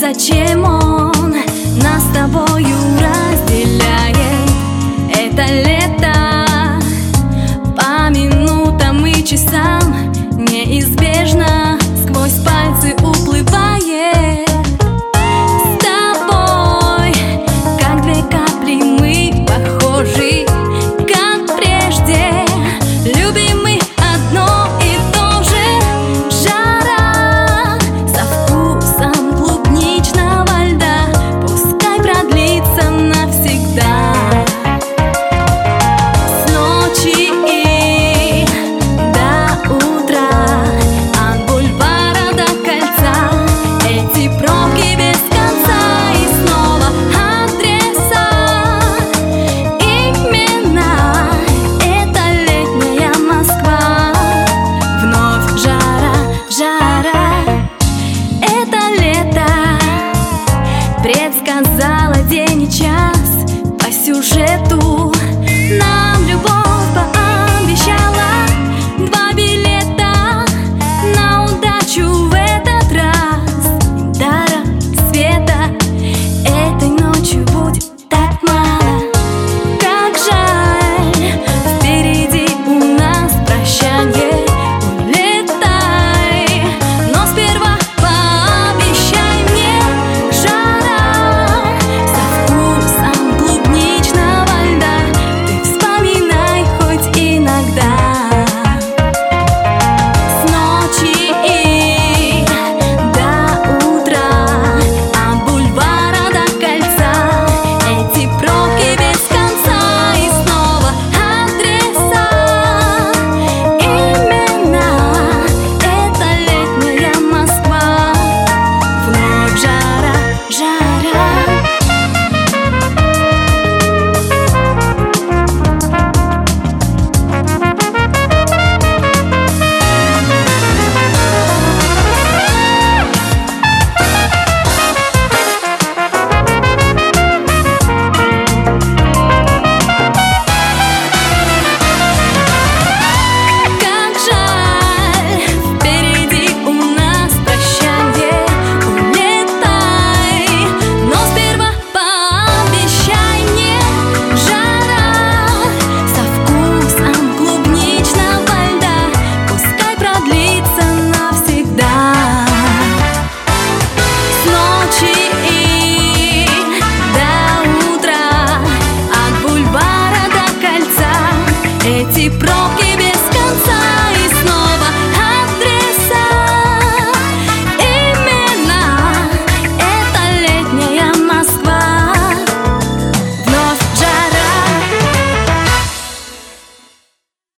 Зачем он нас с тобою разделяет? Это лето по минутам и часам неизбежно сквозь пальцы уплывает. С тобой, как две капли, мы похожи, как прежде. Любим мы одно и то же. Жара со вкусом клубничного льда, пускай продлится навсегда. С ночи и до утра, от бульвара до кольца, эти пробки без конца. И снова адреса, имена, это летняя Москва. Вновь жара, жара, это лето предсказать